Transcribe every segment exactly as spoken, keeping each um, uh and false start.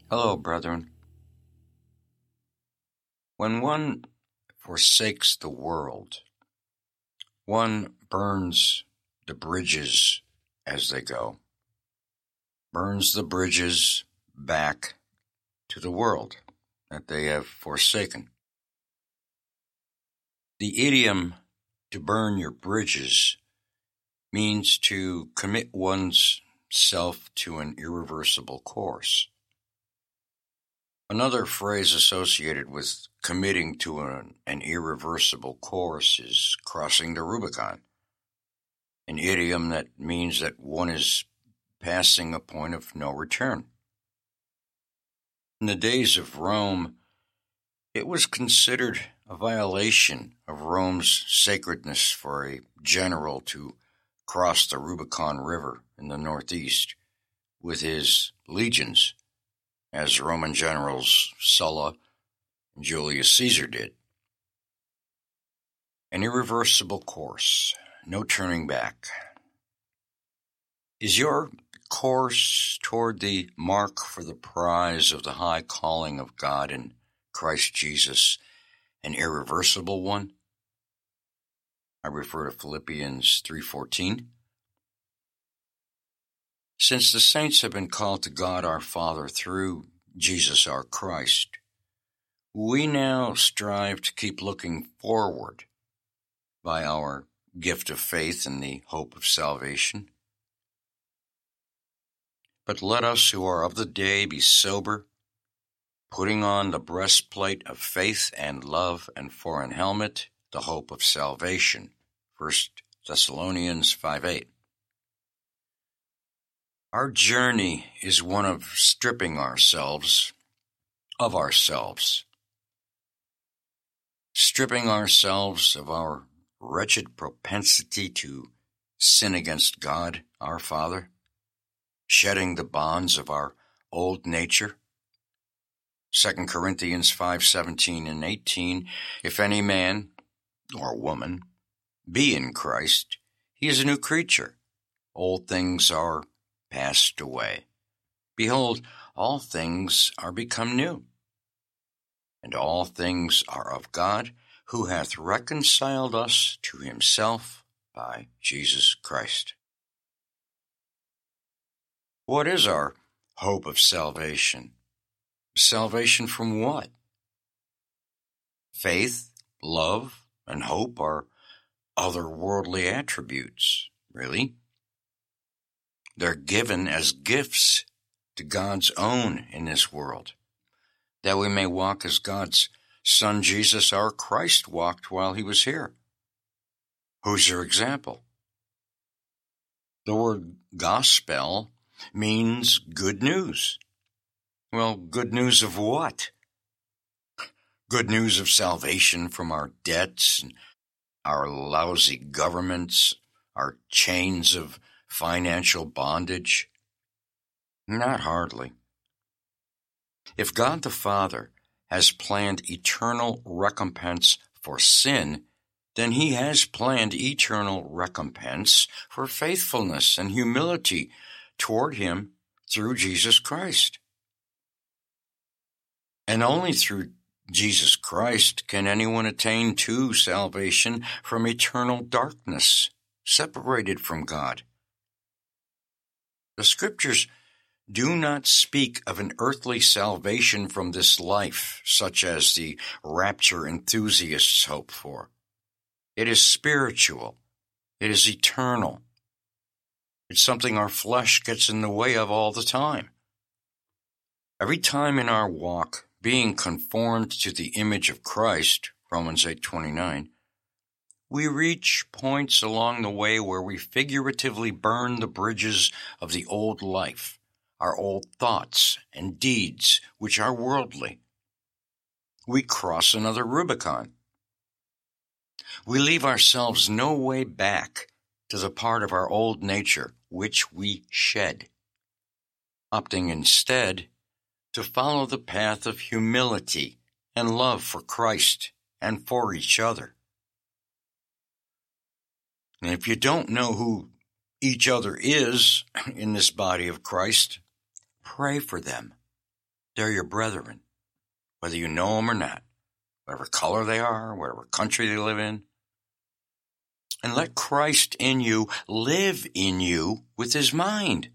Hello, brethren. When one forsakes the world, one burns the bridges as they go, burns the bridges back to the world that they have forsaken. The idiom "to burn your bridges" means to commit one's self to an irreversible course. Another phrase associated with committing to an, an irreversible course is crossing the Rubicon, an idiom that means that one is passing a point of no return. In the days of Rome, it was considered a violation of Rome's sacredness for a general to cross the Rubicon River in the northeast with his legions, as Roman generals Sulla and Julius Caesar did. An irreversible course, no turning back. Is your course toward the mark for the prize of the high calling of God in Christ Jesus an irreversible one? I refer to Philippians three fourteen. Since the saints have been called to God our Father through Jesus our Christ, we now strive to keep looking forward by our gift of faith in the hope of salvation. But let us who are of the day be sober, putting on the breastplate of faith and love, and for an helmet the hope of salvation. First Thessalonians five eight. Our journey is one of stripping ourselves of ourselves, stripping ourselves of our wretched propensity to sin against God, our Father, shedding the bonds of our old nature. Second Corinthians five seventeen and eighteen, if any man or woman be in Christ, he is a new creature. Old things are passed away. Behold, all things are become new. And all things are of God, who hath reconciled us to himself by Jesus Christ. What is our hope of salvation? Salvation from what? Faith, love, and hope are otherworldly attributes, really. They're given as gifts to God's own in this world, that we may walk as God's Son Jesus our Christ walked while he was here. Who's your example? The word gospel means good news. Well, good news of what? Good news of salvation from our debts, and our lousy governments, our chains of financial bondage? Not hardly. If God the Father has planned eternal recompense for sin, then he has planned eternal recompense for faithfulness and humility toward him through Jesus Christ. And only through Jesus Christ can anyone attain to salvation from eternal darkness, separated from God. The Scriptures do not speak of an earthly salvation from this life, such as the rapture enthusiasts hope for. It is spiritual. It is eternal. It's something our flesh gets in the way of all the time. Every time in our walk, being conformed to the image of Christ, Romans eight twenty-nine, we reach points along the way where we figuratively burn the bridges of the old life, our old thoughts and deeds, which are worldly. We cross another Rubicon. We leave ourselves no way back to the part of our old nature which we shed, opting instead to follow the path of humility and love for Christ and for each other. And if you don't know who each other is in this body of Christ, pray for them. They're your brethren, whether you know them or not, whatever color they are, whatever country they live in. And let Christ in you live in you with his mind.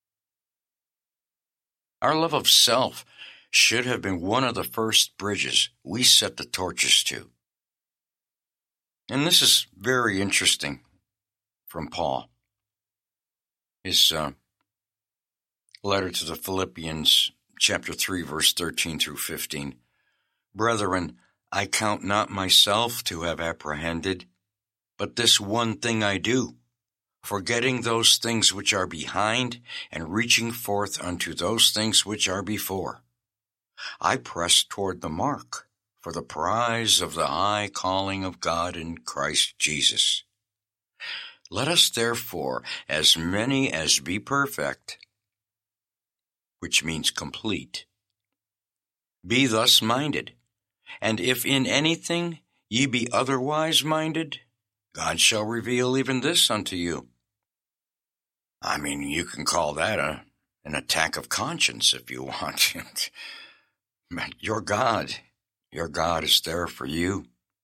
Our love of self should have been one of the first bridges we set the torches to. And this is very interesting from Paul. His uh, letter to the Philippians, chapter three, verse thirteen through fifteen. Brethren, I count not myself to have apprehended, but this one thing I do, forgetting those things which are behind, and reaching forth unto those things which are before. I press toward the mark, for the prize of the high calling of God in Christ Jesus. Let us therefore, as many as be perfect, which means complete, be thus minded. And if in anything ye be otherwise minded, God shall reveal even this unto you. I mean, you can call that a, an attack of conscience if you want. But your God, your God is there for you.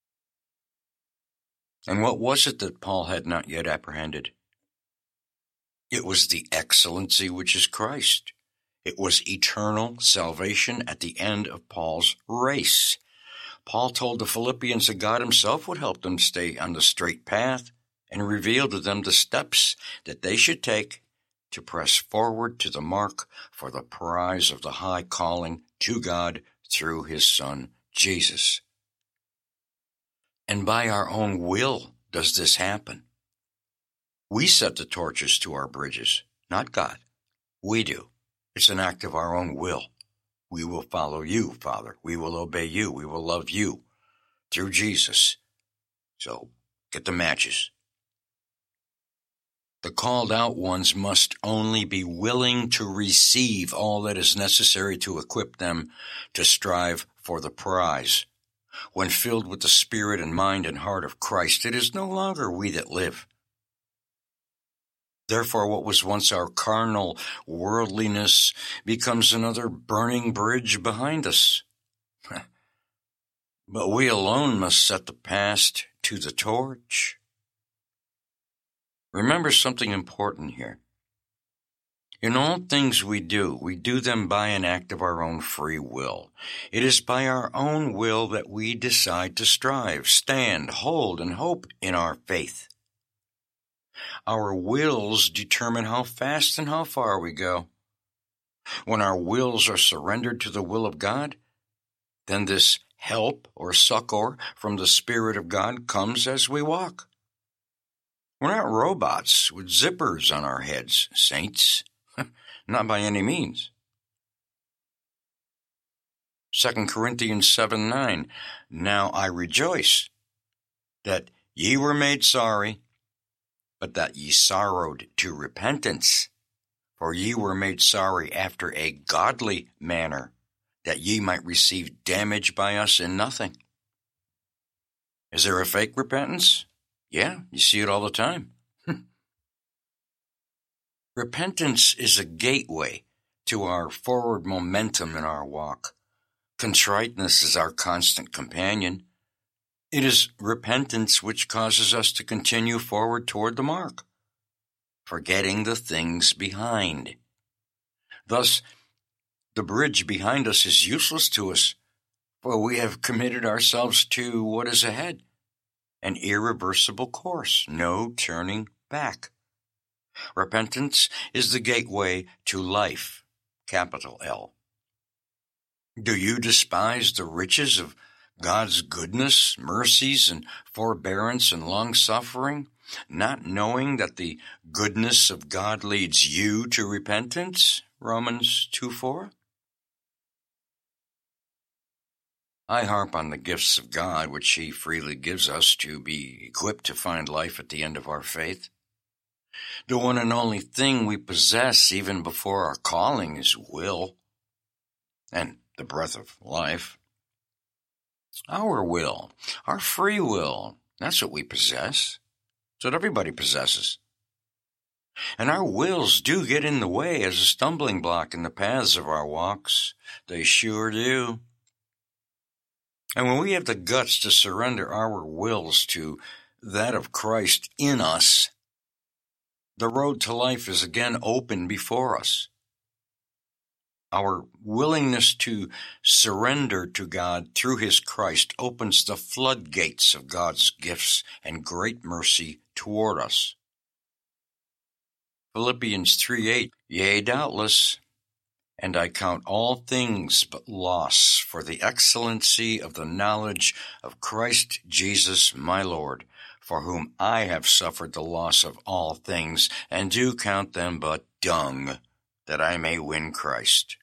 And what was it that Paul had not yet apprehended? It was the excellency which is Christ. It was eternal salvation at the end of Paul's race. Paul told the Philippians that God himself would help them stay on the straight path and reveal to them the steps that they should take to press forward to the mark for the prize of the high calling to God through his Son, Jesus. And by our own will does this happen. We set the torches to our bridges, not God. We do. It's an act of our own will. We will follow you, Father. We will obey you. We will love you through Jesus. So get the matches. The called out ones must only be willing to receive all that is necessary to equip them to strive for the prize. When filled with the spirit and mind and heart of Christ, it is no longer we that live. Therefore, what was once our carnal worldliness becomes another burning bridge behind us. But we alone must set the past to the torch. Remember something important here. In all things we do, we do them by an act of our own free will. It is by our own will that we decide to strive, stand, hold, and hope in our faith. Our wills determine how fast and how far we go. When our wills are surrendered to the will of God, then this help or succor from the Spirit of God comes as we walk. We're not robots with zippers on our heads, saints. Not by any means. Second Corinthians seven nine, Now I rejoice that ye were made sorry, but that ye sorrowed to repentance. For ye were made sorry after a godly manner, that ye might receive damage by us in nothing. Is there a fake repentance? Yeah, you see it all the time. Repentance is a gateway to our forward momentum in our walk. Contriteness is our constant companion. It is repentance which causes us to continue forward toward the mark, forgetting the things behind. Thus, the bridge behind us is useless to us, for we have committed ourselves to what is ahead, an irreversible course, no turning back. Repentance is the gateway to life, capital L. Do you despise the riches of God's goodness, mercies, and forbearance and long-suffering, not knowing that the goodness of God leads you to repentance? Romans two four. I harp on the gifts of God which he freely gives us to be equipped to find life at the end of our faith. The one and only thing we possess even before our calling is will and the breath of life. Our will, our free will, that's what we possess. That's what everybody possesses. And our wills do get in the way as a stumbling block in the paths of our walks. They sure do. And when we have the guts to surrender our wills to that of Christ in us, the road to life is again open before us. Our willingness to surrender to God through His Christ opens the floodgates of God's gifts and great mercy toward us. Philippians three eight, Yea, doubtless, and I count all things but loss for the excellency of the knowledge of Christ Jesus my Lord, for whom I have suffered the loss of all things, and do count them but dung, that I may win Christ.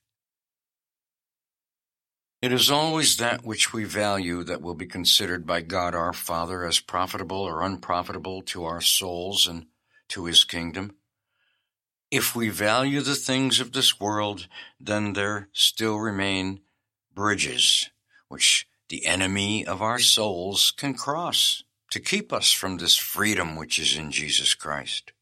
It is always that which we value that will be considered by God our Father as profitable or unprofitable to our souls and to His kingdom. If we value the things of this world, then there still remain bridges which the enemy of our souls can cross to keep us from this freedom which is in Jesus Christ.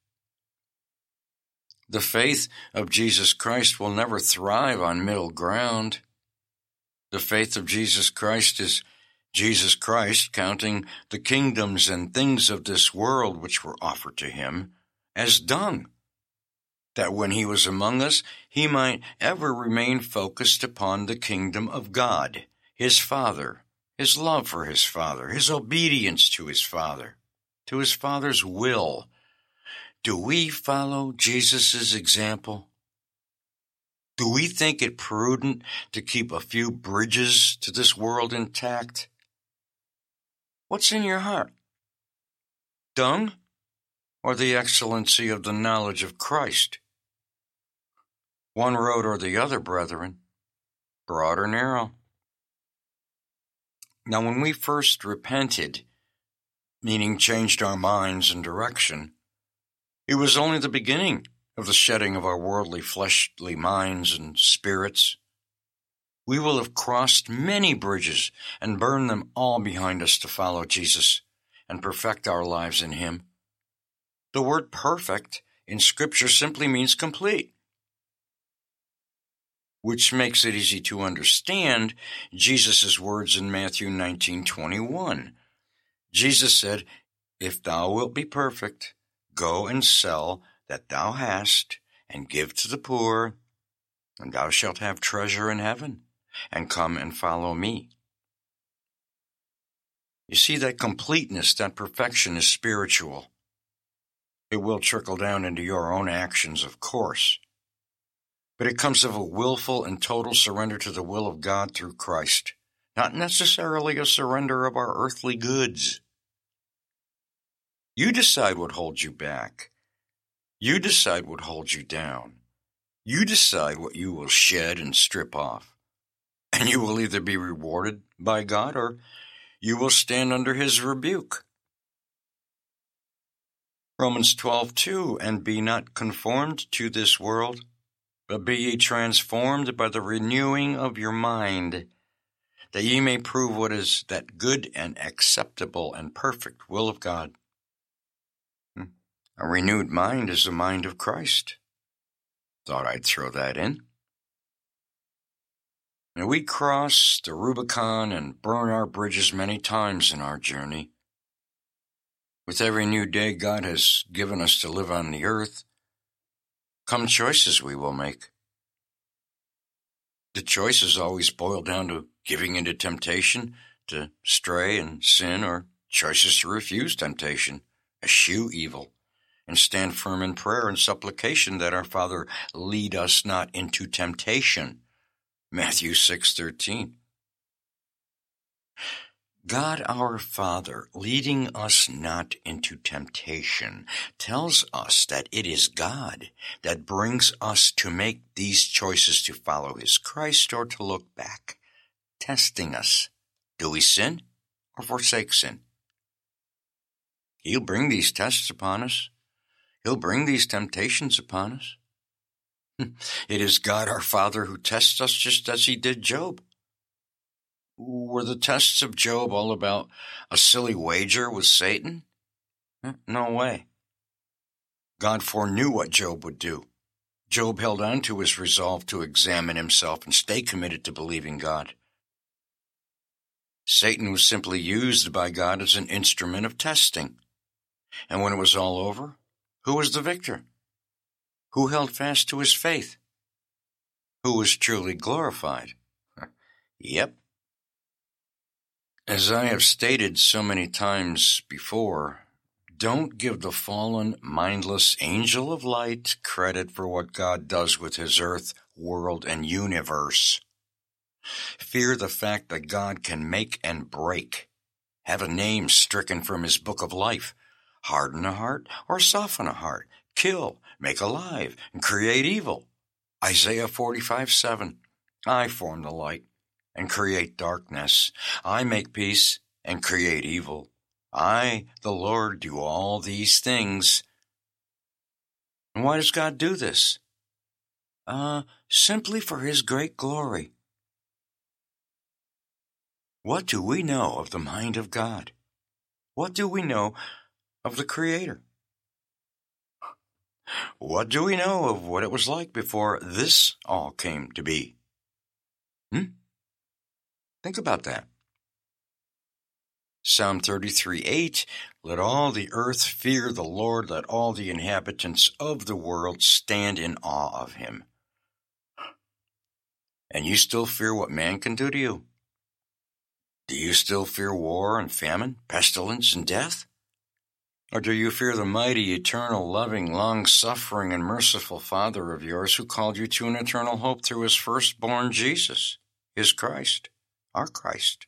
The faith of Jesus Christ will never thrive on middle ground. The faith of Jesus Christ is Jesus Christ counting the kingdoms and things of this world which were offered to Him as dung, that when He was among us, He might ever remain focused upon the kingdom of God, His Father, His love for His Father, His obedience to His Father, to His Father's will. Do we follow Jesus' example? Do we think it prudent to keep a few bridges to this world intact? What's in your heart? Dung or the excellency of the knowledge of Christ? One road or the other, brethren, broad or narrow. Now, when we first repented, meaning changed our minds and direction, it was only the beginning of the shedding of our worldly, fleshly minds and spirits. We will have crossed many bridges and burned them all behind us to follow Jesus and perfect our lives in Him. The word perfect in Scripture simply means complete, which makes it easy to understand Jesus' words in Matthew nineteen twenty-one. Jesus said, If thou wilt be perfect, go and sell that thou hast, and give to the poor, and thou shalt have treasure in heaven, and come and follow me. You see, that completeness, that perfection is spiritual. It will trickle down into your own actions, of course, but it comes of a willful and total surrender to the will of God through Christ, not necessarily a surrender of our earthly goods. You decide what holds you back. You decide what holds you down. You decide what you will shed and strip off. And you will either be rewarded by God or you will stand under His rebuke. Romans twelve two, And be not conformed to this world, but be ye transformed by the renewing of your mind, that ye may prove what is that good and acceptable and perfect will of God. A renewed mind is the mind of Christ. Thought I'd throw that in. And we cross the Rubicon and burn our bridges many times in our journey. With every new day God has given us to live on the earth, come choices we will make. The choices always boil down to giving into temptation, to stray and sin, or choices to refuse temptation, eschew evil, and stand firm in prayer and supplication that our Father lead us not into temptation. Matthew six thirteen. God our Father, leading us not into temptation, tells us that it is God that brings us to make these choices to follow His Christ or to look back, testing us. Do we sin or forsake sin? He'll bring these tests upon us. He'll bring these temptations upon us. It is God our Father who tests us just as He did Job. Were the tests of Job all about a silly wager with Satan? No way. God foreknew what Job would do. Job held on to his resolve to examine himself and stay committed to believing God. Satan was simply used by God as an instrument of testing. And when it was all over, who was the victor? Who held fast to his faith? Who was truly glorified? Yep. As I have stated so many times before, don't give the fallen, mindless angel of light credit for what God does with his earth, world, and universe. Fear the fact that God can make and break, have a name stricken from his book of life, harden a heart or soften a heart, kill, make alive, and create evil. Isaiah forty-five seven, I form the light and create darkness. I make peace and create evil. I, the Lord, do all these things. And why does God do this? Uh, simply for his great glory. What do we know of the mind of God? What do we know of the Creator? What do we know of what it was like before this all came to be? Hmm? Think about that. Psalm thirty-three eight, let all the earth fear the Lord, let all the inhabitants of the world stand in awe of him. And you still fear what man can do to you? Do you still fear war and famine, pestilence and death? Or do you fear the mighty, eternal, loving, long-suffering, and merciful Father of yours who called you to an eternal hope through his firstborn Jesus, his Christ, our Christ?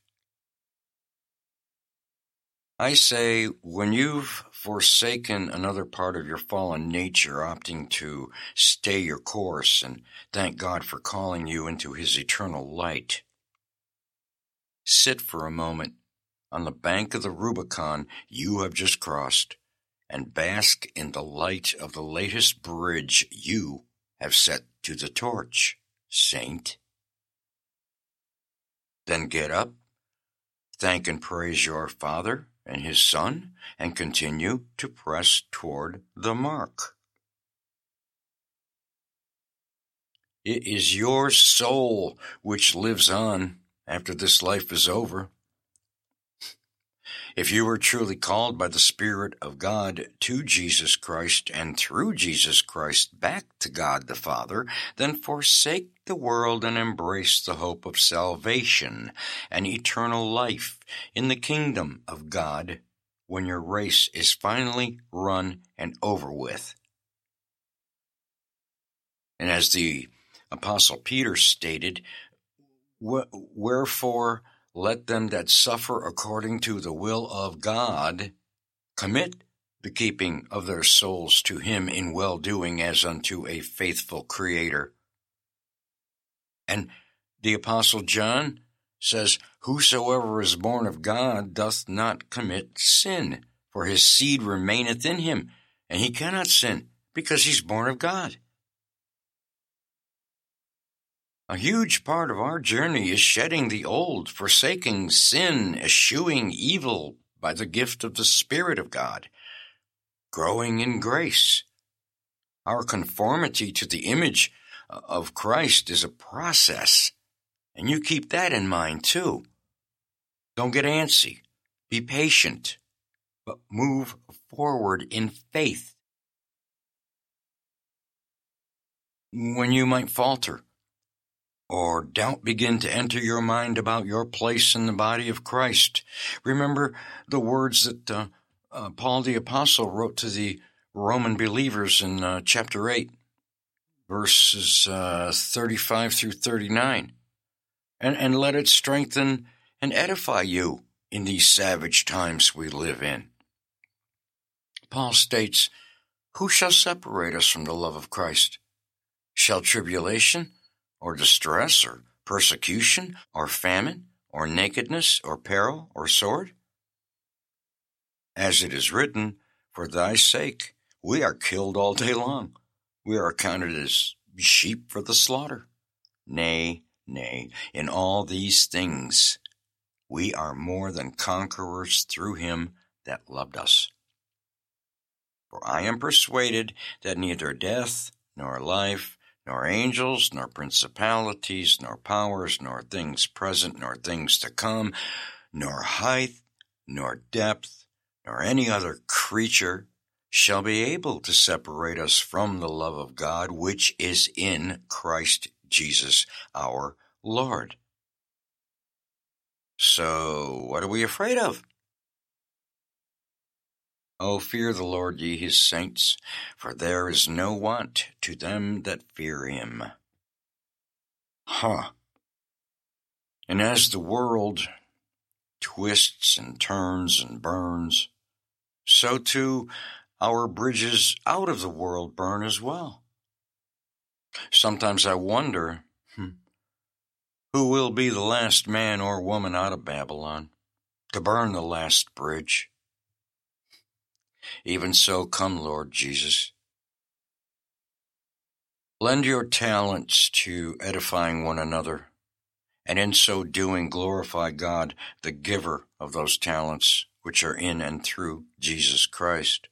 I say, when you've forsaken another part of your fallen nature, opting to stay your course and thank God for calling you into his eternal light, sit for a moment on the bank of the Rubicon you have just crossed and bask in the light of the latest bridge you have set to the torch, saint. Then get up, thank and praise your Father and his Son, and continue to press toward the mark. It is your soul which lives on after this life is over. If you are truly called by the Spirit of God to Jesus Christ and through Jesus Christ back to God the Father, then forsake the world and embrace the hope of salvation and eternal life in the kingdom of God when your race is finally run and over with. And as the Apostle Peter stated, wherefore let them that suffer according to the will of God commit the keeping of their souls to him in well-doing as unto a faithful Creator. And the Apostle John says, whosoever is born of God doth not commit sin, for his seed remaineth in him, and he cannot sin, because he's born of God. A huge part of our journey is shedding the old, forsaking sin, eschewing evil by the gift of the Spirit of God, growing in grace. Our conformity to the image of Christ is a process, and you keep that in mind too. Don't get antsy. Be patient, but move forward in faith. When you might falter, or doubt begin to enter your mind about your place in the body of Christ, remember the words that uh, uh, Paul the Apostle wrote to the Roman believers in uh, chapter eight, verses uh, thirty-five through thirty-nine, and, and let it strengthen and edify you in these savage times we live in. Paul states, who shall separate us from the love of Christ? Shall tribulation, or distress, or persecution, or famine, or nakedness, or peril, or sword? As it is written, for thy sake we are killed all day long. We are accounted as sheep for the slaughter. Nay, nay, in all these things we are more than conquerors through him that loved us. For I am persuaded that neither death, nor life, nor angels, nor principalities, nor powers, nor things present, nor things to come, nor height, nor depth, nor any other creature shall be able to separate us from the love of God which is in Christ Jesus our Lord. So, what are we afraid of? O fear the Lord, ye his saints, for there is no want to them that fear him. Huh. And as the world twists and turns and burns, so too our bridges out of the world burn as well. Sometimes I wonder, hmm, who will be the last man or woman out of Babylon to burn the last bridge? Even so, come, Lord Jesus. Lend your talents to edifying one another, and in so doing glorify God, the giver of those talents, which are in and through Jesus Christ.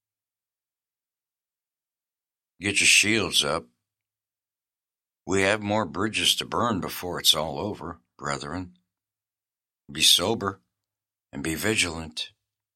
Get your shields up. We have more bridges to burn before it's all over, brethren. Be sober and be vigilant.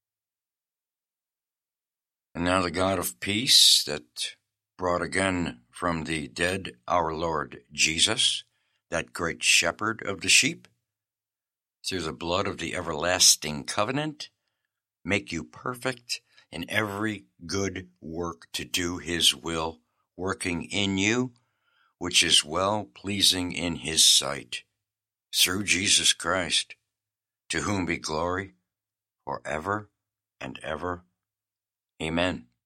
And now the God of peace that brought again from the dead our Lord Jesus, that great shepherd of the sheep, through the blood of the everlasting covenant, make you perfect in every good work to do his will, working in you, which is well-pleasing in his sight, through Jesus Christ, to whom be glory forever and ever. Amen.